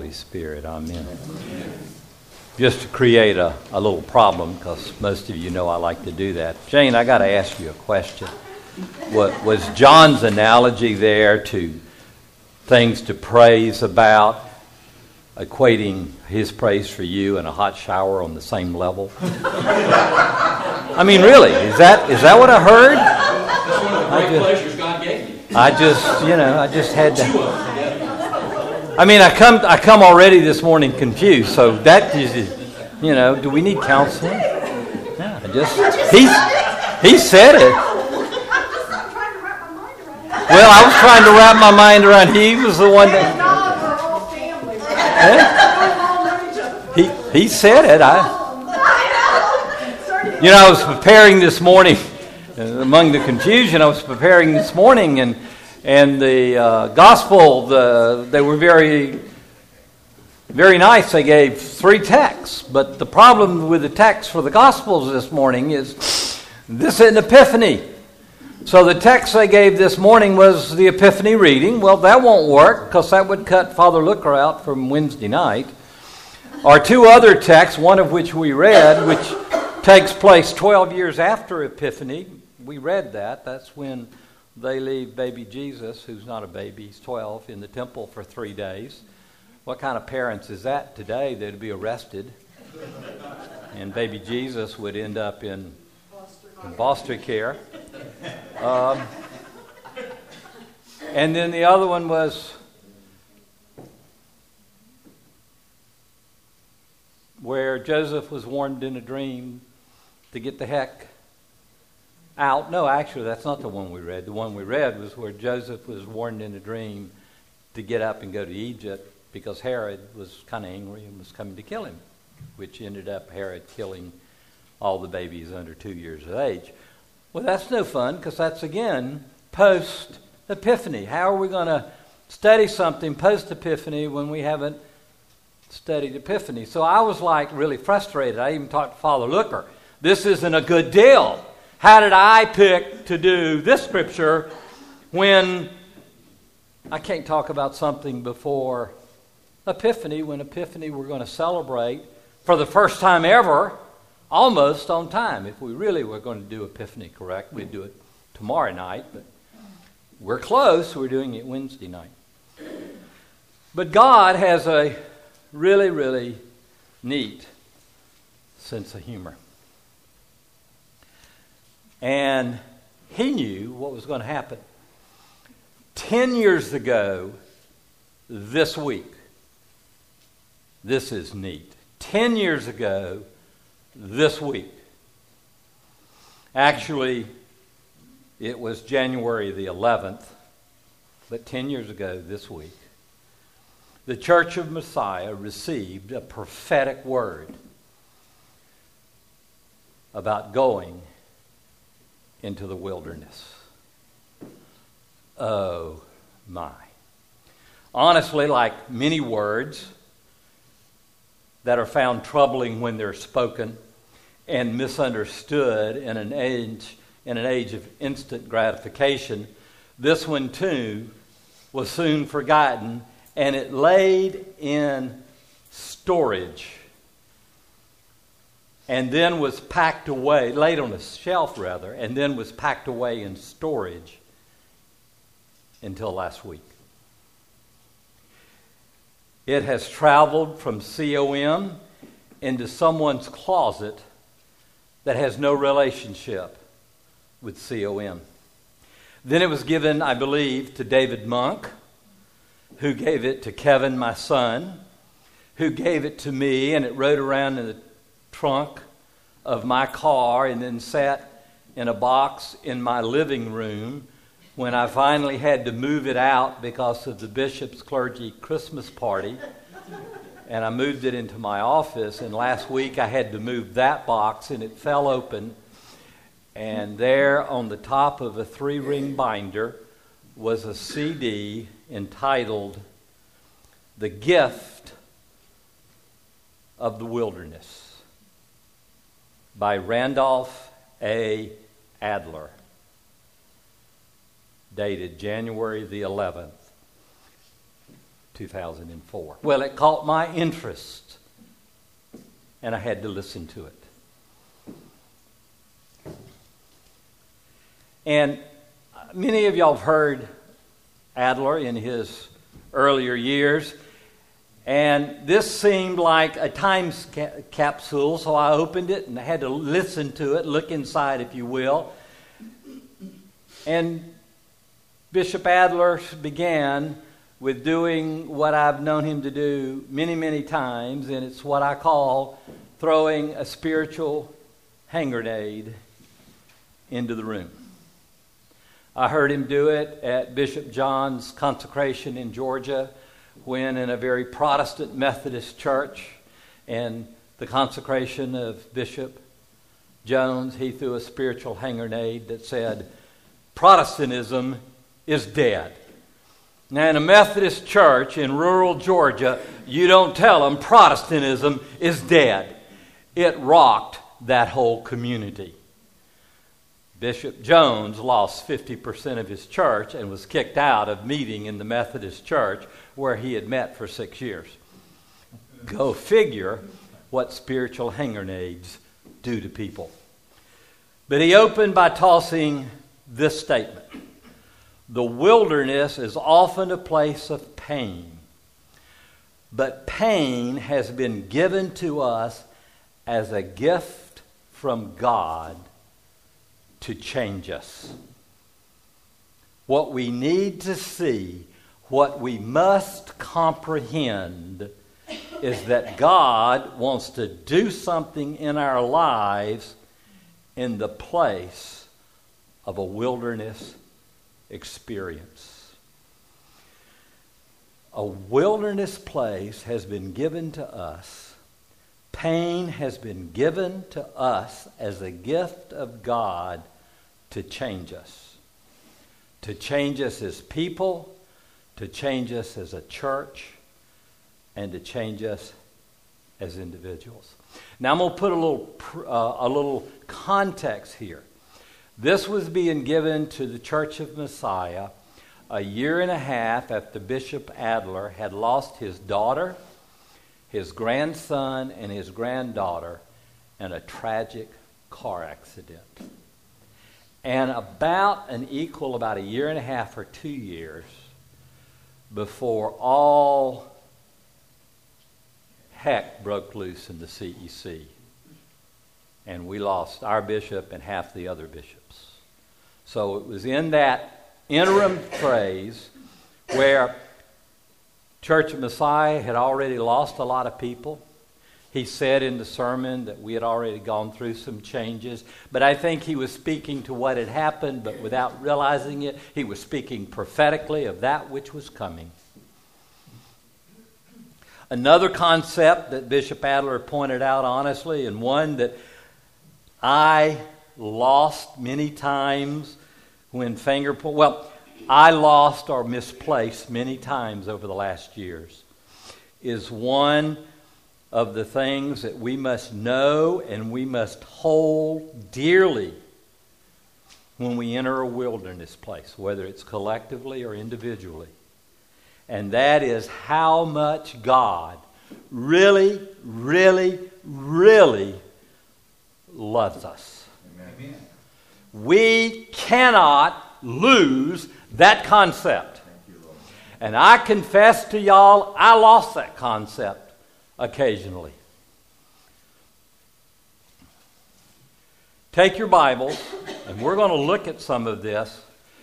Holy Spirit. Amen. Just to create a little problem, because most of you know I like to do that. Jane, I got to ask you a question. What was John's analogy there to things to praise about, equating his praise for you and a hot shower on the same level? I mean, really, is that what I heard? That's one of the great pleasures God gave me. I just had to. I mean, I come already this morning confused. So that is, do we need counseling? Yeah, he said it. Well, I was trying to wrap my mind around. He was the one that. He said it. I was preparing this morning. Among the confusion, I was preparing this morning, and the gospel, they were very, very nice. They gave 3 texts, but the problem with the text for the gospels this morning is this is an epiphany. So the text they gave this morning was the epiphany reading. Well, that won't work because that would cut Father Looker out from Wednesday night. Our 2 other texts, one of which we read, which takes place 12 years after Epiphany. We read that. That's when they leave baby Jesus, who's not a baby, he's 12, in the temple for 3 days. What kind of parents is that today? They'd be arrested. And baby Jesus would end up in foster care. And then the other one was where Joseph was warned in a dream to get the heck out. No, actually, that's not the one we read. The one we read was where Joseph was warned in a dream to get up and go to Egypt because Herod was kind of angry and was coming to kill him, which ended up Herod killing all the babies under 2 years of age. Well, that's no fun because that's, again, post-Epiphany. How are we going to study something post-Epiphany when we haven't studied Epiphany? So I was really frustrated. I even talked to Father Looker. This isn't a good deal. How did I pick to do this scripture when I can't talk about something before Epiphany, when Epiphany we're going to celebrate for the first time ever, almost on time. If we really were going to do Epiphany correct, we'd do it tomorrow night, but we're close. We're doing it Wednesday night. But God has a really, really neat sense of humor. And he knew what was going to happen. 10 years ago, this week, this is neat. 10 years ago, this week. Actually, it was January the 11th, but 10 years ago this week, the Church of Messiah received a prophetic word about going into the wilderness. Oh my. Honestly, like many words that are found troubling when they're spoken and misunderstood in an age of instant gratification, this one too was soon forgotten, and it laid in storage and then was packed away, laid on a shelf rather, and then was packed away in storage until last week. It has traveled from COM into someone's closet that has no relationship with COM. Then it was given, I believe, to David Monk, who gave it to Kevin, my son, who gave it to me, and it rode around in the trunk of my car and then sat in a box in my living room when I finally had to move it out because of the bishop's clergy Christmas party. And I moved it into my office, and last week I had to move that box, and it fell open. And there on the top of a 3-ring binder was a CD entitled The Gift of the Wilderness by Randolph A. Adler, dated January the 11th, 2004. Well, it caught my interest, and I had to listen to it. And many of y'all have heard Adler in his earlier years, and this seemed like a time capsule, so I opened it and I had to listen to it, look inside, if you will. And Bishop Adler began with doing what I've known him to do many, many times, and it's what I call throwing a spiritual hand grenade into the room. I heard him do it at Bishop John's consecration in Georgia, when in a very Protestant Methodist church and the consecration of Bishop Jones, he threw a spiritual hand grenade that said, Protestantism is dead. Now, in a Methodist church in rural Georgia, you don't tell them Protestantism is dead. It rocked that whole community. Bishop Jones lost 50% of his church and was kicked out of meeting in the Methodist church where he had met for 6 years. Go figure what spiritual hand grenades do to people. But he opened by tossing this statement. The wilderness is often a place of pain, but pain has been given to us as a gift from God to change us. What we need to see, what we must comprehend, is that God wants to do something in our lives in the place of a wilderness experience. A wilderness place has been given to us. Pain has been given to us as a gift of God to change us. To change us as people, to change us as a church, and to change us as individuals. Now I'm going to put a little context here. This was being given to the Church of Messiah a year and a half after Bishop Adler had lost his daughter, his grandson, and his granddaughter in a tragic car accident. And about a year and a half or 2 years before all heck broke loose in the CEC. And we lost our bishop and half the other bishops. So it was in that interim phase where Church of Messiah had already lost a lot of people. He said in the sermon that we had already gone through some changes. But I think he was speaking to what had happened, but without realizing it, he was speaking prophetically of that which was coming. Another concept that Bishop Adler pointed out honestly, and one that I lost many times when I lost or misplaced many times over the last years, is one of the things that we must know and we must hold dearly when we enter a wilderness place, whether it's collectively or individually. And that is how much God really, really, really loves us. Amen. We cannot lose that concept. And I confess to y'all, I lost that concept occasionally. Take your Bibles, and we're going to look at some of this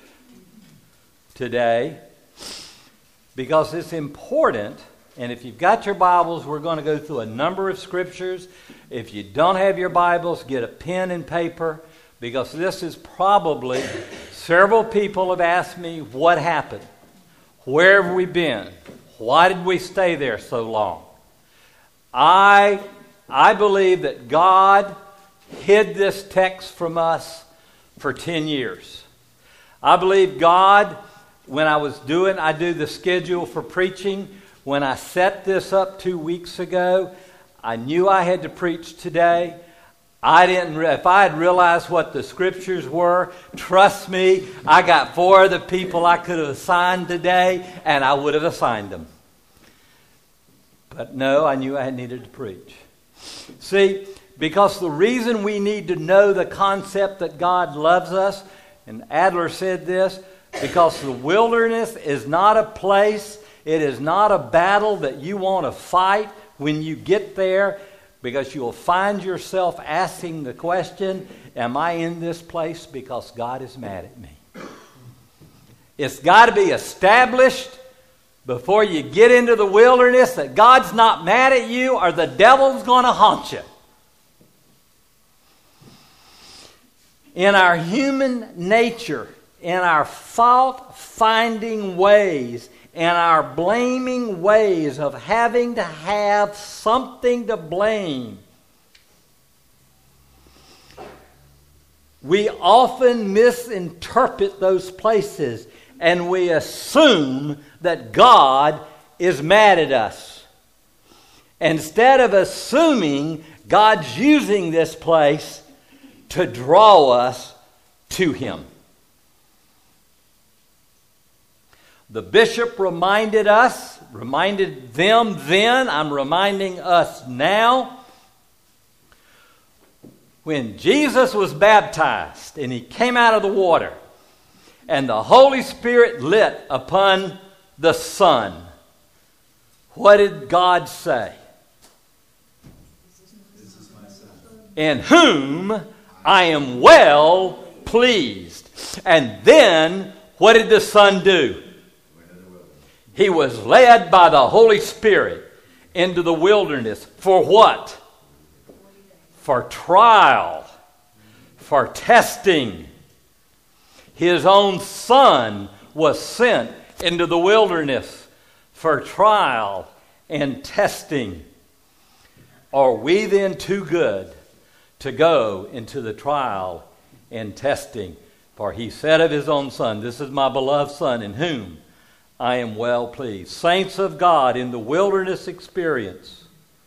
today because it's important. And if you've got your Bibles, we're going to go through a number of scriptures. If you don't have your Bibles, get a pen and paper, because this is probably, several people have asked me, what happened? Where have we been? Why did we stay there so long? I believe that God hid this text from us for 10 years. I believe God, when I do the schedule for preaching, when I set this up 2 weeks ago, I knew I had to preach today. If I had realized what the scriptures were, trust me, I got 4 other people I could have assigned today, and I would have assigned them. But no, I knew I needed to preach. See, because the reason we need to know the concept that God loves us, and Adler said this, because the wilderness is not a place, it is not a battle that you want to fight when you get there, because you'll find yourself asking the question, am I in this place because God is mad at me? It's got to be established before you get into the wilderness that God's not mad at you or the devil's going to haunt you. In our human nature, in our fault-finding ways, in our blaming ways of having to have something to blame, we often misinterpret those places and we assume that God is mad at us. Instead of assuming God's using this place to draw us to Him. The bishop reminded them then, I'm reminding us now, when Jesus was baptized and He came out of the water and the Holy Spirit lit upon the Son, what did God say? In whom I am well pleased. And then, what did the Son do? He was led by the Holy Spirit into the wilderness. For what? For trial. For testing. His own Son was sent into the wilderness for trial and testing. Are we then too good to go into the trial and testing? For He said of His own Son, this is my beloved Son in whom I am well pleased. Saints of God, in the wilderness experience,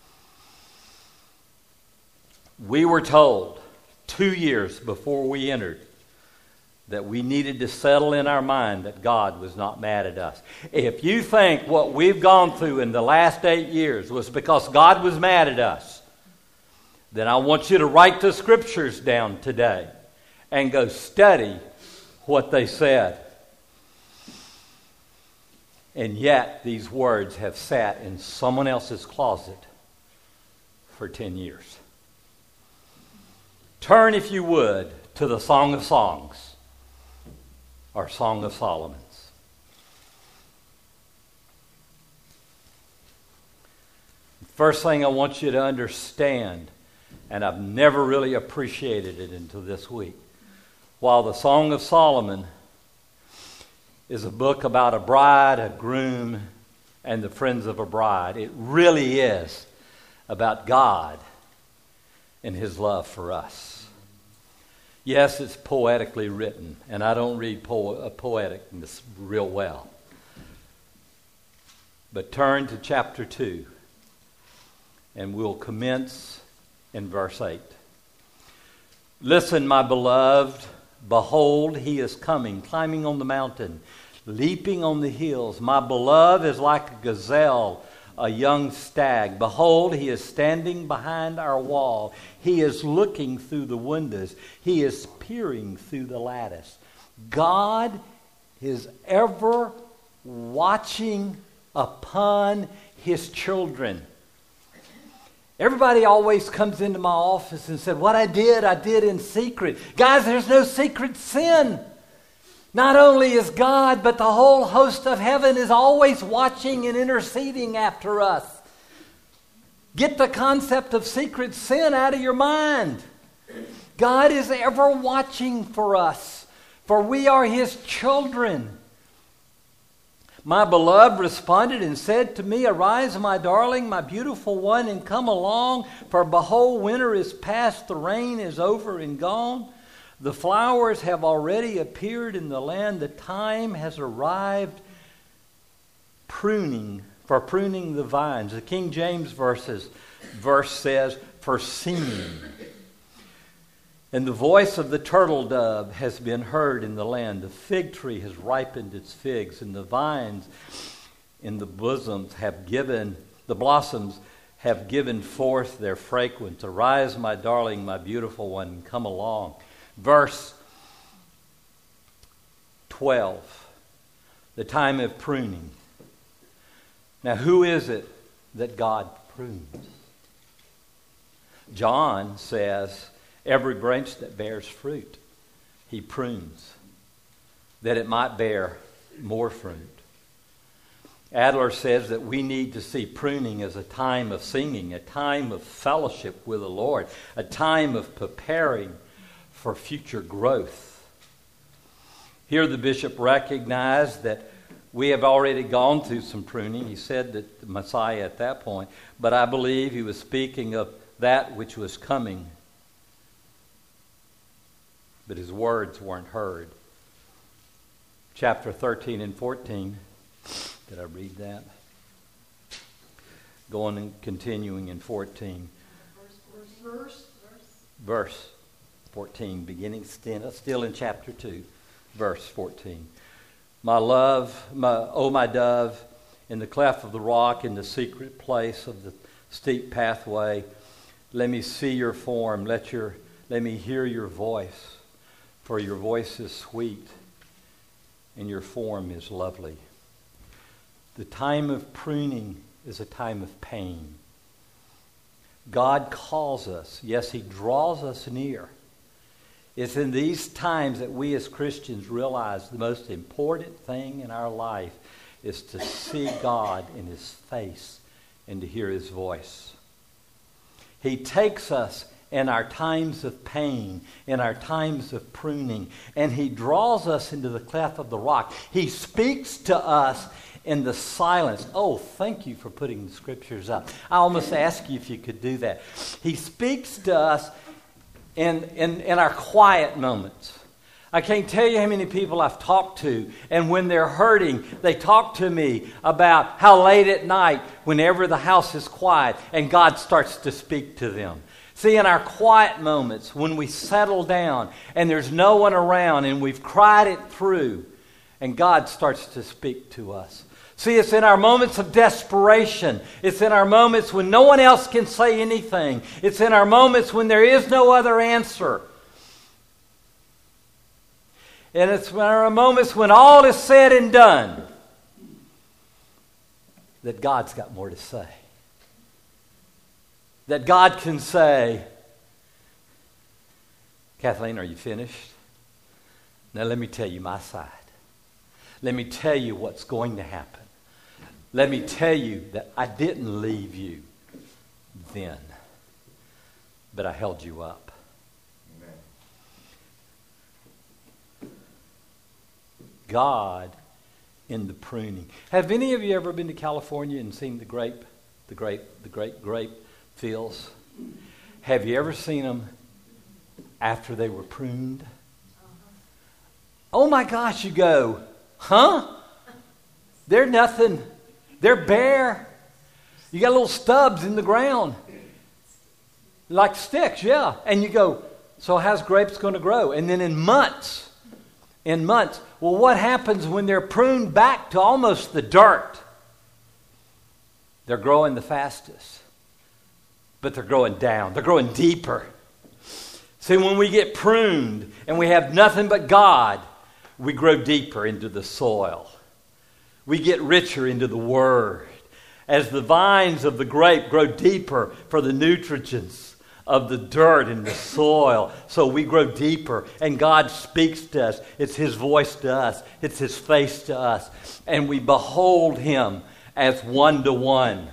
we were told 2 years before we entered that we needed to settle in our mind that God was not mad at us. If you think what we've gone through in the last 8 years was because God was mad at us, then I want you to write the scriptures down today and go study what they said. And yet, these words have sat in someone else's closet for 10 years. Turn, if you would, to the Song of Songs, or Song of Solomon's. First thing I want you to understand, and I've never really appreciated it until this week, while the Song of Solomon is a book about a bride, a groom, and the friends of a bride, it really is about God and His love for us. Yes, it's poetically written, and I don't read poeticness real well. But turn to chapter 2, and we'll commence in verse 8. Listen, my beloved, behold, He is coming, climbing on the mountain, leaping on the hills. My beloved is like a gazelle, a young stag. Behold, He is standing behind our wall. He is looking through the windows. He is peering through the lattice. God is ever watching upon His children. Everybody always comes into my office and said, what I did in secret. Guys, there's no secret sin. Not only is God, but the whole host of heaven is always watching and interceding after us. Get the concept of secret sin out of your mind. God is ever watching for us, for we are His children. My beloved responded and said to me, arise, my darling, my beautiful one, and come along, for behold, winter is past, the rain is over and gone. The flowers have already appeared in the land. The time has arrived for pruning the vines. The King James verse says, for singing. And the voice of the turtle dove has been heard in the land. The fig tree has ripened its figs, and the vines in the bosoms have given The blossoms have given forth their fragrance. Arise, my darling, my beautiful one, come along. Verse 12, the time of pruning. Now, who is it that God prunes? John says, every branch that bears fruit, he prunes, that it might bear more fruit. Adler says that we need to see pruning as a time of singing, a time of fellowship with the Lord, a time of preparing for future growth. Here the bishop recognized that we have already gone through some pruning. He said that the Messiah at that point, but I believe he was speaking of that which was coming. But his words weren't heard. Chapter 13 and 14. Did I read that? Going and continuing in 14. Verse 14, beginning still in chapter 2, verse 14. My love, my dove, in the cleft of the rock, in the secret place of the steep pathway, let me see your form, let me hear your voice, for your voice is sweet and your form is lovely. The time of pruning is a time of pain. God calls us. Yes, he draws us near. It's in these times that we as Christians realize the most important thing in our life is to see God in his face and to hear his voice. He takes us in our times of pain, in our times of pruning, and he draws us into the cleft of the rock. He speaks to us in the silence. Oh, thank you for putting the scriptures up. I almost asked you if you could do that. He speaks to us in our quiet moments. I can't tell you how many people I've talked to, and when they're hurting, they talk to me about how late at night, whenever the house is quiet, and God starts to speak to them. See, in our quiet moments, when we settle down and there's no one around and we've cried it through, and God starts to speak to us. See, it's in our moments of desperation. It's in our moments when no one else can say anything. It's in our moments when there is no other answer. And it's in our moments when all is said and done that God's got more to say. That God can say, Kathleen, are you finished? Now let me tell you my side. Let me tell you what's going to happen. Let me tell you that I didn't leave you then, but I held you up. Amen. God in the pruning. Have any of you ever been to California and seen the great grape fields? Have you ever seen them after they were pruned? Oh my gosh, you go, huh? They're nothing. They're bare. You got little stubs in the ground. Like sticks, yeah. And you go, so how's grapes going to grow? And then in months, well, what happens when they're pruned back to almost the dirt? They're growing the fastest. But they're growing down. They're growing deeper. See, when we get pruned and we have nothing but God, we grow deeper into the soil. We get richer into the Word. As the vines of the grape grow deeper for the nutrients of the dirt and the soil, so we grow deeper and God speaks to us. It's his voice to us. It's his face to us. And we behold him as one-to-one.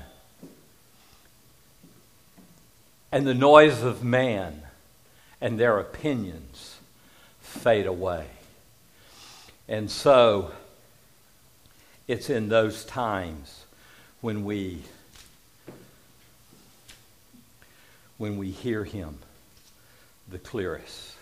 And the noise of man and their opinions fade away. And so, it's in those times when we hear him the clearest.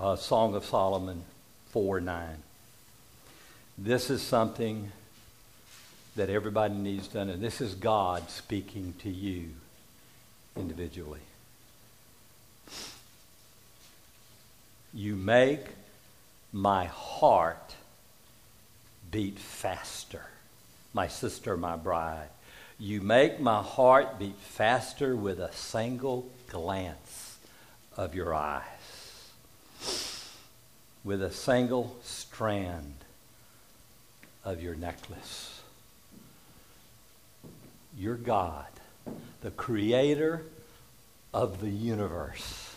Song of Solomon 4:9. This is something that everybody needs to know. This is God speaking to you individually. You make my heart beat faster, my sister, my bride. You make my heart beat faster with a single glance of your eyes, with a single strand of your necklace. You're God, the creator of the universe.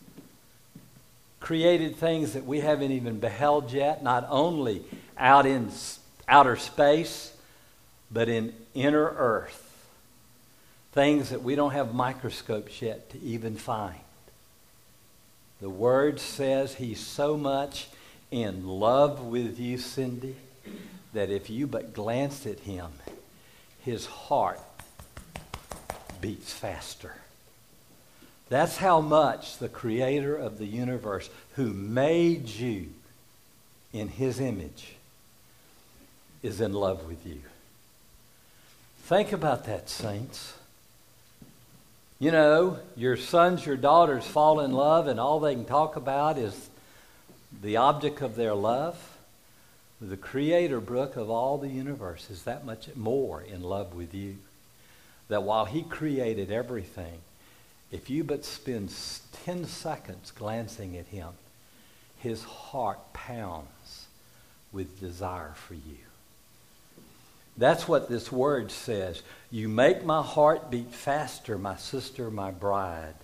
Created things that we haven't even beheld yet, not only out in outer space, but in inner earth. Things that we don't have microscopes yet to even find. The Word says He's so much in love with you, Cindy, that if you but glanced at Him, His heart beats faster. That's how much the Creator of the universe, who made you in His image, is in love with you. Think about that, saints. You know, your sons, your daughters fall in love and all they can talk about is the object of their love. The Creator, Brooke, of all the universe is that much more in love with you. That while He created everything, if you but spend 10 seconds glancing at Him, His heart pounds with desire for you. That's what this word says. You make my heart beat faster, my sister, my bride.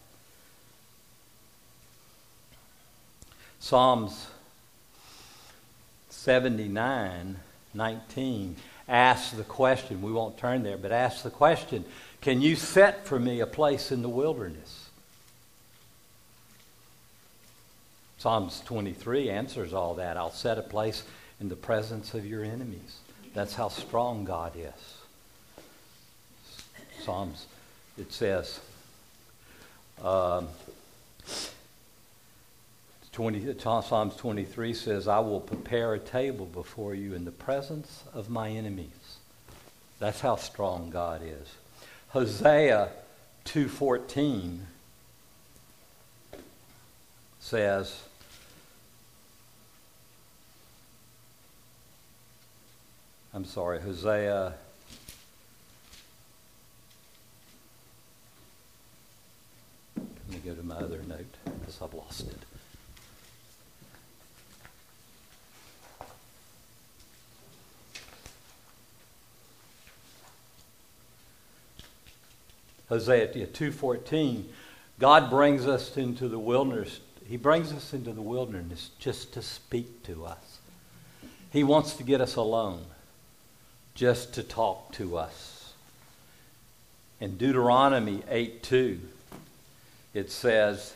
Psalms 79:19 asks the question, we won't turn there, but asks the question, can you set for me a place in the wilderness? Psalms 23 answers all that. I'll set a place in the presence of your enemies. That's how strong God is. Psalms, it says, Psalms 23 says, I will prepare a table before you in the presence of my enemies. That's how strong God is. Hosea 2:14 says, Hosea let me go to my other note because I've lost it. Hosea 2:14, God brings us into the wilderness. He brings us into the wilderness just to speak to us. He wants to get us alone, just to talk to us. In Deuteronomy 8:2, it says,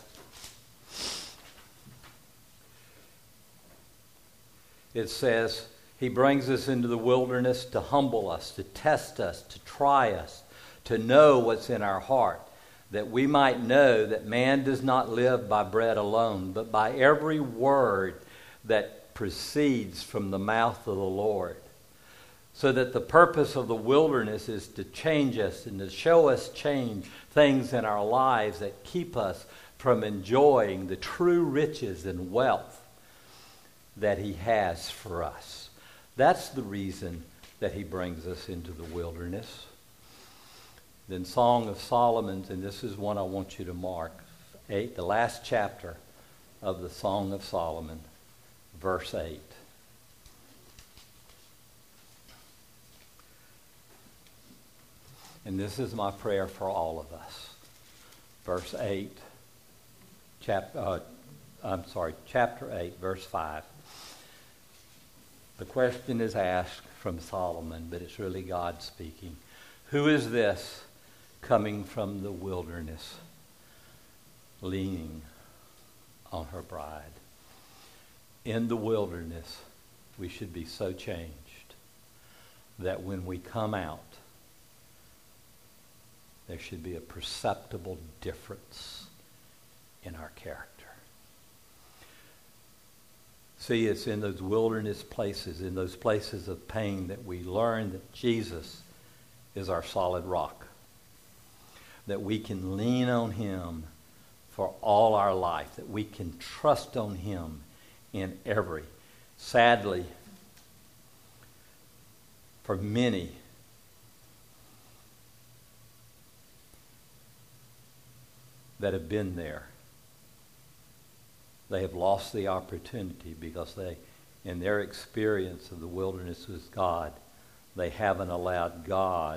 He brings us into the wilderness to humble us, to test us, to try us, to know what's in our heart, that we might know that man does not live by bread alone, but by every word that proceeds from the mouth of the Lord. So that the purpose of the wilderness is to change us and to show us change things in our lives that keep us from enjoying the true riches and wealth that He has for us. That's the reason that He brings us into the wilderness. Then Song of Solomon, and this is one I want you to mark, 8, the last chapter of the Song of Solomon, verse 8. And this is my prayer for all of us. Verse 8, chapter 8, verse 5. The question is asked from Solomon, but it's really God speaking. Who is this coming from the wilderness, leaning on her bride? In the wilderness, we should be so changed that when we come out, there should be a perceptible difference in our character. See, it's in those wilderness places, in those places of pain, that we learn that Jesus is our solid rock, that we can lean on him for all our life, that we can trust on him in every. Sadly, for many, that have been there, they have lost the opportunity because they, in their experience of the wilderness with God, they haven't allowed God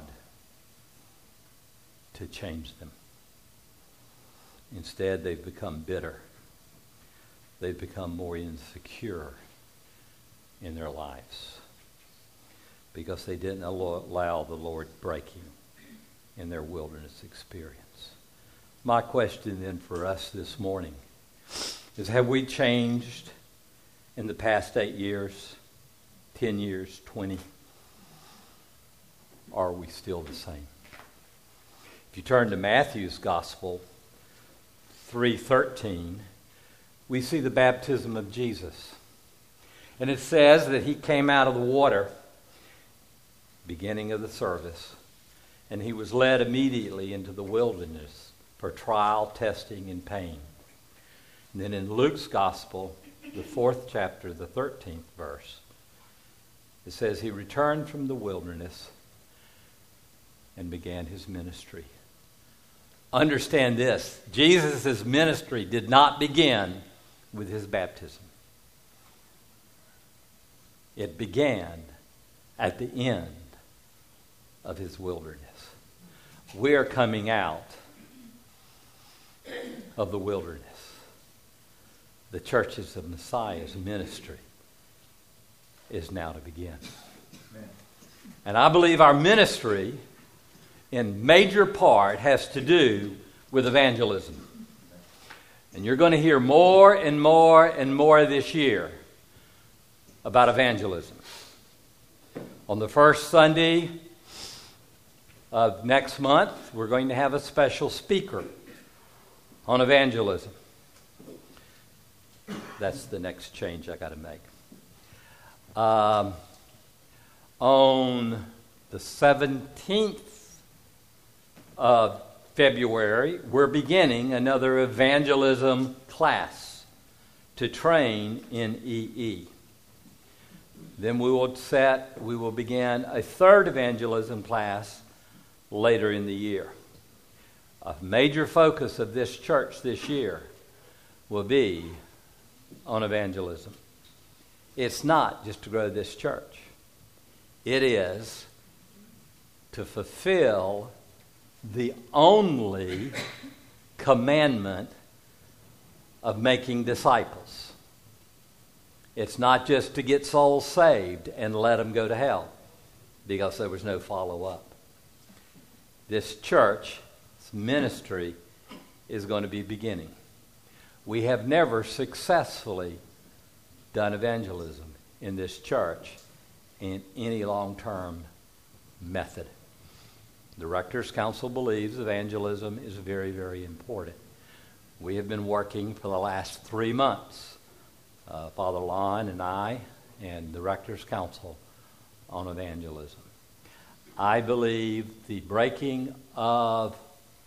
to change them. Instead, they've become bitter. They've become more insecure in their lives because they didn't allow the Lord breaking in their wilderness experience. My question then for us this morning is, have we changed in the past 8 years, 10 years, 20? Or are we still the same? If you turn to Matthew's Gospel, 3:13, we see the baptism of Jesus. And it says that he came out of the water, beginning of the service, and he was led immediately into the wilderness for trial, testing, and pain. And then in Luke's Gospel, the 4th chapter, the 13th verse, it says he returned from the wilderness and began his ministry. Understand this, Jesus' ministry did not begin with his baptism. It began at the end of his wilderness. We are coming out of the wilderness. The churches of Messiah's ministry is now to begin. Amen. And I believe our ministry in major part has to do with evangelism. And you're going to hear more and more and more this year about evangelism. On the first Sunday of next month, we're going to have a special speaker on evangelism. That's the next change I got to make. On the 17th of February, we're beginning another evangelism class to train in EE. Then we will begin a third evangelism class later in the year. A major focus of this church this year will be on evangelism. It's not just to grow this church. It is to fulfill the only commandment of making disciples. It's not just to get souls saved and let them go to hell because there was no follow-up. This church's ministry is going to be beginning. We have never successfully done evangelism in this church in any long-term method. The Rector's Council believes evangelism is very, very important. We have been working for the last 3 months, Father Lon and I and the Rector's Council, on evangelism. I believe the breaking of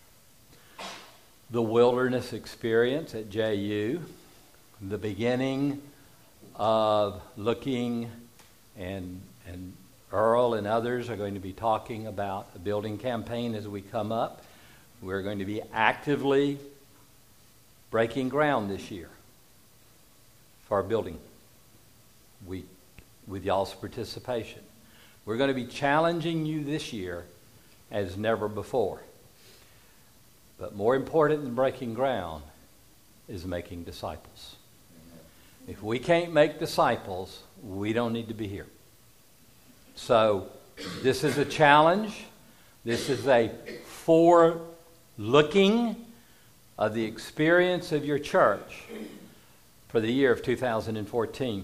the wilderness experience at JU, the beginning of looking, and Earl and others are going to be talking about a building campaign as we come up. We're going to be actively breaking ground this year for our building week with y'all's participation. We're going to be challenging you this year as never before. But more important than breaking ground is making disciples. If we can't make disciples, we don't need to be here. So this is a challenge. This is a forelooking of the experience of your church for the year of 2014.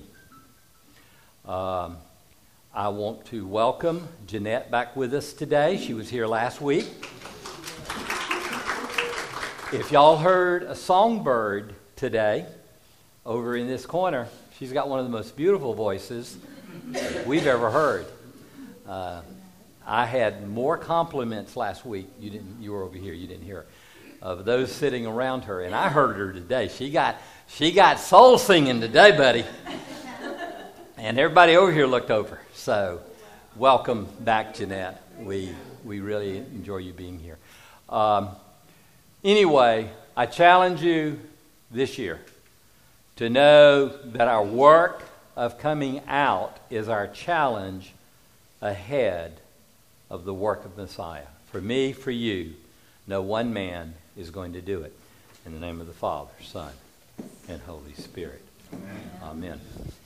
I want to welcome Jeanette back with us today. She was here last week. If y'all heard a songbird today, over in this corner, she's got one of the most beautiful voices we've ever heard. I had more compliments last week. You were over here. You didn't hear it, of those sitting around her, and I heard her today. She got soul singing today, buddy. And everybody over here looked over. So, welcome back, Jeanette. We really enjoy you being here. Anyway, I challenge you this year to know that our work of coming out is our challenge ahead of the work of Messiah. For me, for you, no one man is going to do it. In the name of the Father, Son, and Holy Spirit. Amen. Amen.